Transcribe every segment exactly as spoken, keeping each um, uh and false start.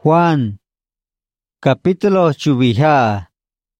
Juan, capítulo chubija.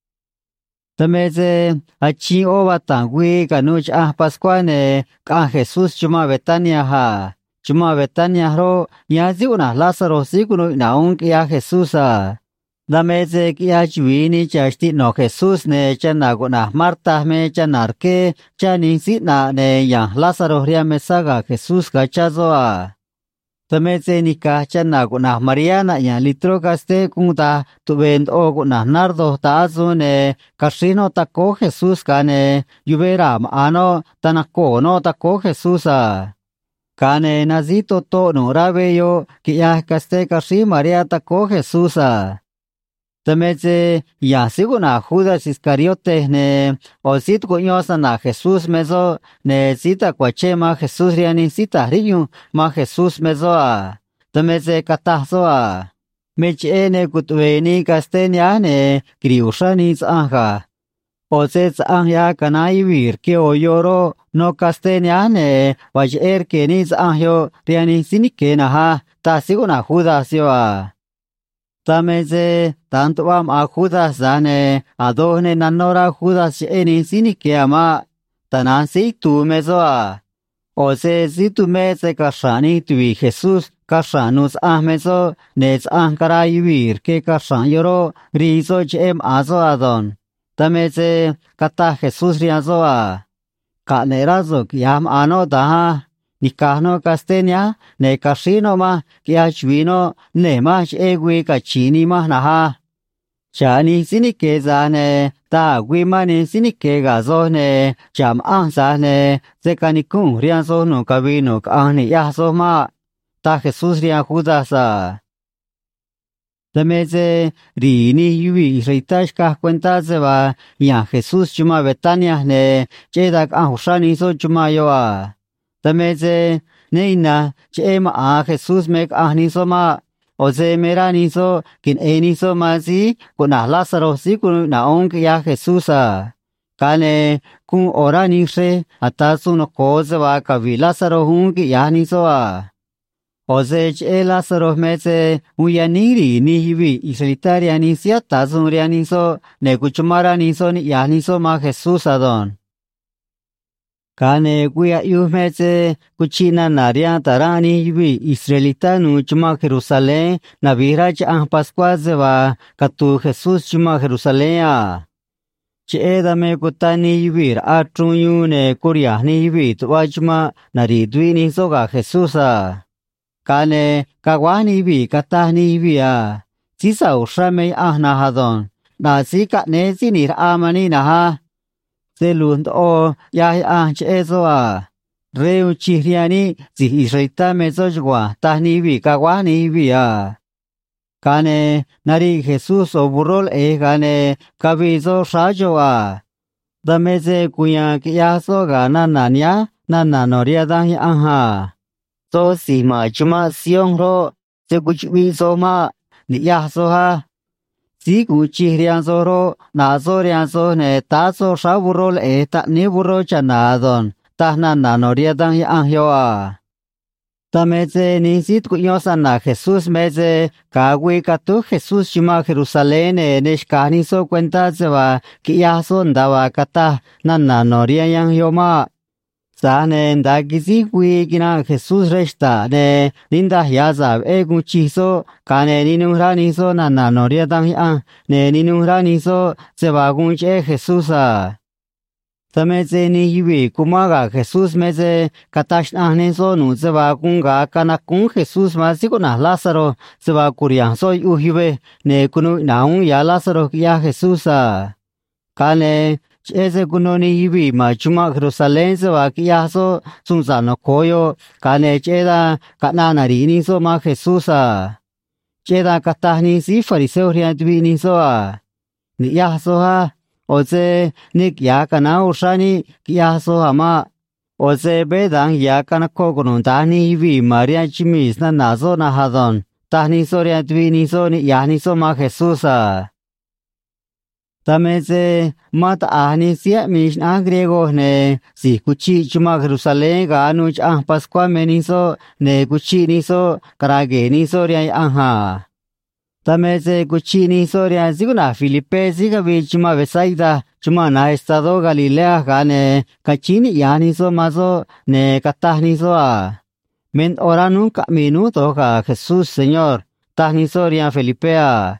Tameze achi oba tangui kanuch ah Pascuane ka Jesús chuma Betania ha. Chuma Betania ro yazi una Lázaro sigunu naung ya Jesús a. Dameze kia chuini chasti no Jesús ne chanaguna Marta me chanarke chani sitna ne ya Lázaro ria mesaga Jesús gachazo a. Tameze nika chanaguna Mariana ya litro gaste kunta tubend oguna nardo taazune kasino tako Jesús kane yubera ano tanako no tako Jesús a. Kane nazito to no rabeyo kia gaste kasi Maria tako Jesús a. Tameze ya siguna Judas Iscariote ne o sit kunyosa na Jesús mezo ne sita kwachema Jesús riani sita riyu ma Jesús mezo a. Tameze katazo a. Meche ne kutweni kastenya ne kriushani zanga. O se zanga kanai vir ke o yoro no kastenya ne wajer ke ni zangyo riani sinike na ha ta siguna Judas yo a. Tameze tanto am a Judas zane adone nanora Judas eni sinike ama tanan si tu mezo a. O se si tu meze kashani tui Jesús kashanus ah mezo nez ankara yivir ke kashan yoro rizo jem azo adon. Tameze kata Jesús riazo a. Kanerazok yam ano daha. Nikano castenia ne casino ma kia chvino ne ma egui cachini ma naha. Chani sinike zane ta guimani sinike gazo ne cham ansa ne zekanikun rianzo no cabino ani yazo ma ta Jesús ria Judasa. Tameze rini yuvi reitashka cuenta zeba ya Jesús chuma Betania ne chedak ahushani so chuma yoa. Tameze neina chema a Jesús mek ahniso ma oze meraniso kin eniso mazi kuna Lázaro si kun naong ya Jesús a. Kane kun oranishe atasu no koze wa kavi Lázaro hun ki yaniso a. Oze che Lázaro meze uyaniri ni hivi israelitaria nisia tazun rianiso ne kuchumara niso ni yaniso ma Jesús adon. Kane guya yumeze kuchina naria tarani hivi Israelita nu chuma Jerusalén na virach an Pascua zeva katu Jesús chuma Jerusalén a. Che dame kutani hivir atrunyu ne kuria ni hivi tuwa chuma nari duini soga Jesús a. Kane kawani hivi katani hivi a. Sisa ushame ahna hadon. Na sika ne sinir amani na ha. Zelund o ya a chezo a. Reu chiriani zi israelita mezojwa tahni vi kawani vi a. Kane nari Jesús o burrol e kane kabizo shajo a. Dameze kuya kiyaso ga nananya nananoria dahi aha. So si ma chuma siong ro se kuchwi so ma ni yaso ha. Si kuchi rianzo ro nazo rianzo ne tazo shaburol e ta niburo chanadon tahna nanoria dan ahyo a. Tameze ni sit kunyosa na Jesús meze kagui katu Jesús chima Jerusalén e neshkani so cuenta zeba ki yaso ndawa kata nananoria yang yoma. Sane ndagisi kui kina Jesús resta ne linda yaza e guchiso kane ninurani so nananoria dan a ne ninurani so zeba gunche Jesús a. Tameze ni hivi kumaga Jesús meze katash ahne so nu zeba kunga kana kun Jesús masikuna Lázaro zeba kurian so uhive ne kunu naun ya Lázaro ya Jesús a. Kane ese kunoni hivi ma chuma Jerusalén zeba kia so sunzano koyo kane cheda kana rini so ma Jesús a. Cheda katahni si fariseo riantvi so a. Ni ya so ha. Oze nik ya kana ushani kia so ama. Oze bedang ya kana kogonun tahni hivi Maria chimis na nazo na hadon. Tahni so riantvi so ni ya ni so ma Jesús a. Tameze mat ahni sia mish na griego ne si kuchi chuma Jerusalén ga anuch ah Pascua meniso ne kuchi niso karage niso riai aha. Tameze kuchini soria ziguna Filipe ziga vi chuma Besaida chuma na estado Galilea gane kachini yani so mazo ne katahni so a. Men oranu camino toca Jesús Señor tahni soria Filipe a.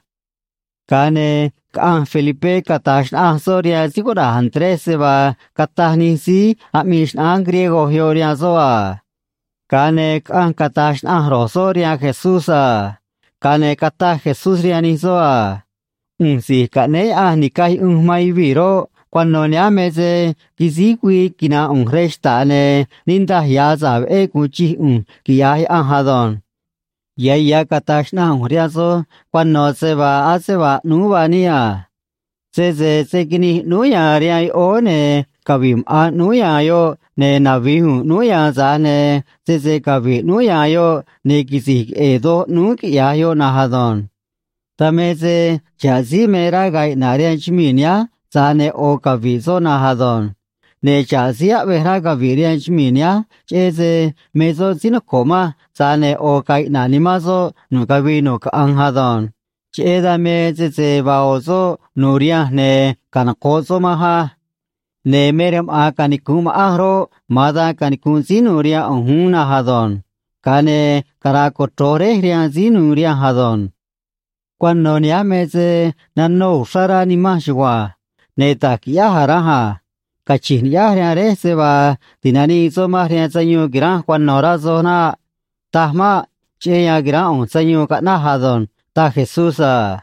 Kane ka Filipe katash a soria ziguna Andres va katahni si amish an griego hioria so a. Kane ka katash a rosoria Jesús a. Kane kata Jesús rianizoa. Un si kane a ni kai un mai viro. Cuando ne ameze kizikwi kina un resta ne ninda hiaza e kuchi un kiai anhadon. Ya ya katashna un riazo. Cuando se va a se va nubania. Se se se kini nuya riai o ne kavim a nuya yo ne navihu nuya za ne se se kavi nuya yo ne kisi edo nukia yo nahadon. Tameze chazi mera gai narian chiminia za ne o kavi so nahadon. Ne chazi a vera kavi rian chiminia cheze mezo zino koma za ne o kai nanimazo nukavi nuk anghadon. Cheda me cheze baozo nuria ne kanakozo maha. Ne merem a kanikum ahro mada kanikun zinuria ohuna hadon. Kane karako tore rian zinuria hadon. Cuando ni ameze nano usara ni mashwa. Ne takia haraha. Kachin ya rian reseba tinani soma rian sanyo giran cuando razo na. Tahma cheya giran sanyo katna hadon. Ta Jesusa.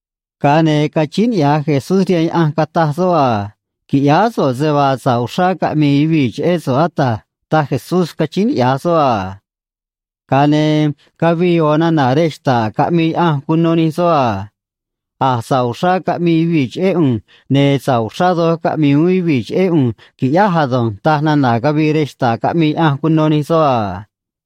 Kane kachin ya Jesus rian an katazoa. Kiazo se va a usar mi vich eso ata ta Jesús kachin yazo a. Kane kavi ona naresta kami ah kunoni so a. A sa usar mi vich e un ne sa usado kami ui vich e un kiahadon ta nana kavi resta kami ah kunoni so a.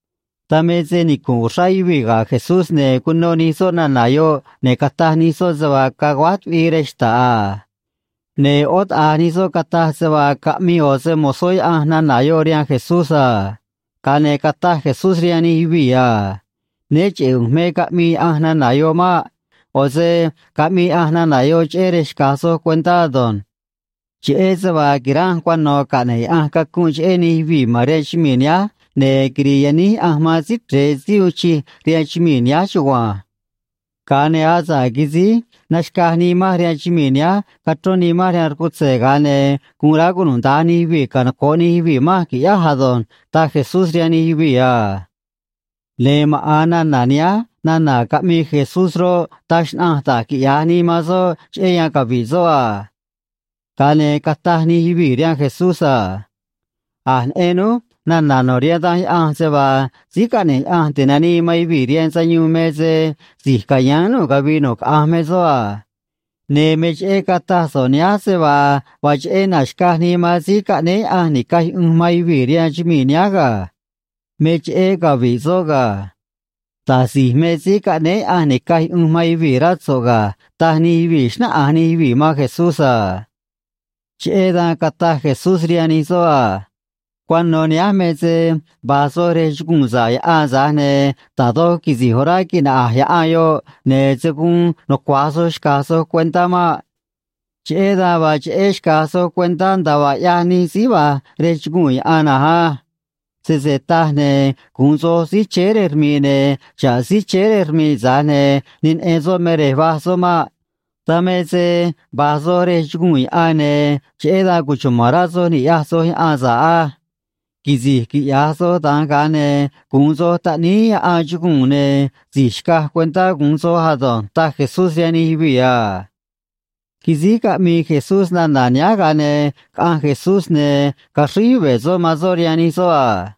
Tameze ni kun usai viga Jesús ne kunoni so nanayo ne katahni so zawa kagwat vi resta a. Ne ot anizo kata sewa kami ose mosoy ahna nayo rian Jesusa. Kane kata Jesus riani hibia. Ne cheung me kami ahna nayo ma. Ose kami ahna nayo cheresh kaso cuenta don. Che sewa kiran kwano kane ah kakunch eni hibi marechminia. Ne kriyani ahma zitre ziuchi riachminia chua. Kane aza gizi. Nashkahni mahrian chiminia, katroni mahrian kutse gane, kuragunun dani hibi kanakoni hibi mahki yahadon, ta Jesus riani hibi ya. Le maana nania, nana kami Jesus ro, tashna ta ki yani mazo, cheya kavizoa. Kane katahni hibi rian Jesusa. Ah enu, nana noriada ah seba, zikane ah tenani mai virian sanyu meze, zikayano gabino ah mezoa. Ne meche kata sonia seba, wach e nashkahni ma zikane ah nikah um mai virian chiminiaga. Meche gavizoga. Tasi me zikane ah nikah um mai viratzoga, tahni vishna ah ni vima Jesusa. Cheda kata Jesus rianizoa. Cuando ni ameze basore chukunza ya azane tado kizihora kina ya ayo ne zekun no kwaso shkaso cuenta ma cheda ba cheshkaso cuenta ndaba yani siba rechgun ya anaha seseta ne kunzo si cherer mine cha si cherer mi zane nin ezo mere baso ma tameze basore chugun ya ane cheda kuchumarazo ni yaso ya aza Kizi ki yaso tangane, kunzo tani ajukune, zishka cuenta kunzo hadon, ta Jesus yani hibia. Kizi ka mi Jesus na nanyagane, kan Jesus ne, kashiwe zo mazor yani soa.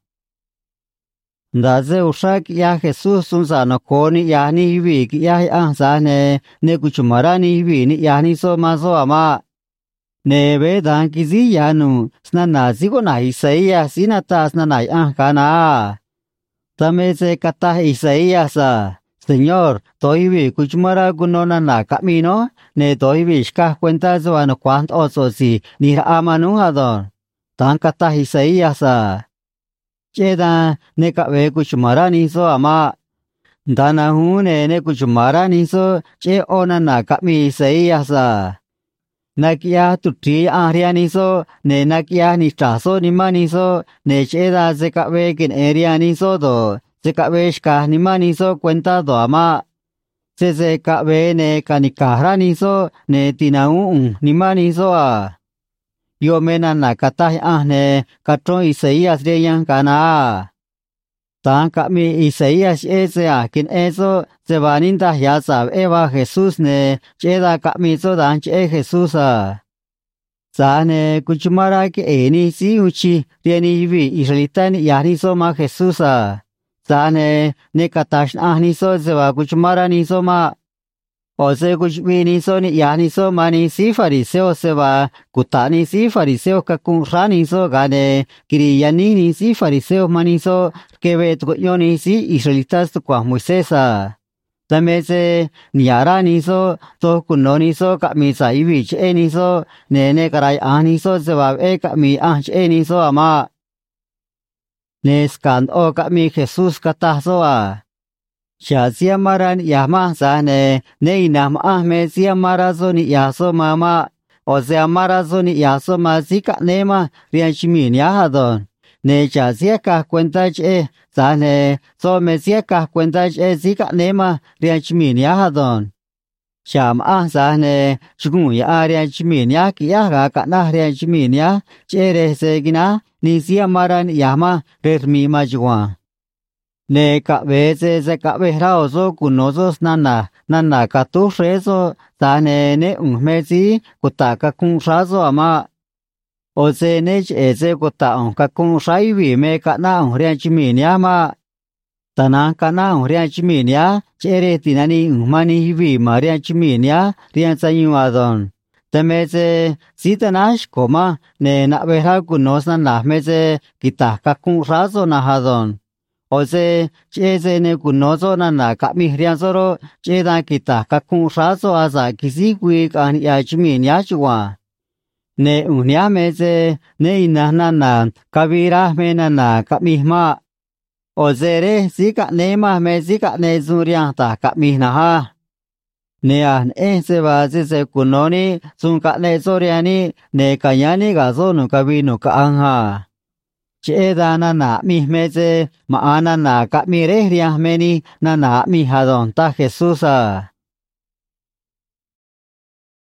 Ndaze ushak ya Jesus unsa no koni yani hibi ki ya ansane, ne kuchumarani hibi ni yani so mazo ama. Nebe dan kizi yanu snana zigo na Isaías sinata snana ah kana. Tameze kata Isaías a. Señor, toibi kuchumara gunona na camino, ne toibi shka cuenta zoano quant oso si ni amanu hadon. Tan kata Isaías a. Cheda ne kabe kuchumara ni so ama. Dana hune ne kuchumara niso che ona na kami Isaíasa. Nakia tutri aria niso ne nakia ni traso ni maniso ne cheda se kabe kin area niso do se kabe shka ni maniso cuenta do ama se se kabe ne kanikara niso ne tinau ni maniso a yo mena na kata ah ne katro Isaías de yang kana tan kami Isaías ese a kin eso se vaninta ya sab eva Jesús ne cheda kami so dan che Jesús a sa ne kuchumara ke eni si uchi rieni vi Israelitan yari so ma Jesús a sa ne ne katash ah ni so se va kuchumara ni so ma o se kuchbi ni so ni yani so ma ni si fariseo se va kutani si fariseo ka kun rani so gane kiriyani ni si fariseo mani so que ve tu yo ni si Israelitas tu kwa Moisés a también se niara ni so to kuno ni so ka mi sa ibi che ni so ne ne karai ah ni so se va e ka mi ah che ni so ama ne skan o ka mi Jesús kata so a Sha siamaran yama sa ne ne inam ah me siamara so ni ya so mama o se amara so ni ya so ma si ka ne ma rian chimi ni ha don ne cha sia ka cuenta che sa ne so me sia ka cuenta che si ka ne ma rian chimi ni ha don Sham ah sa ne chugun ya rian chimi ni ki ya ga ka na rian chimi ni che re se gina ni siamaran yama re ma juan ne ka ve se se ka ve rao so kuno so nana nana ka tu re so ta ne ne un me si kuta ka kun ra so ama o se ne che se kuta on ka kun rai vi me ka na on rian chimi ni ama ta na ka na on rian chimi ni che re ti na ni un ma ni vi ma rian chimi ni rian sa yu a don te me se si ta na ko ma ne na ve ra kuno sa na me se kita ka kun ra so na ha don o se che se ne kuno so na na ka mi rian so ro che da kita ka kun ra so a sa kisi kui ka ni ya chimi ni chuwa ne unya me se ne ina na na ka vi ra me na na ka mi ma o se re si ka ne ma me si ka ne su rian ta ka mi na ha ne an e se va se se kuno ni sun ka ne so rian ni ne ka ya ni ga so no ka vi no ka an ha che da na na mi me se ma ana na ka mi re ria me ni na na mi ha don ta Jesús a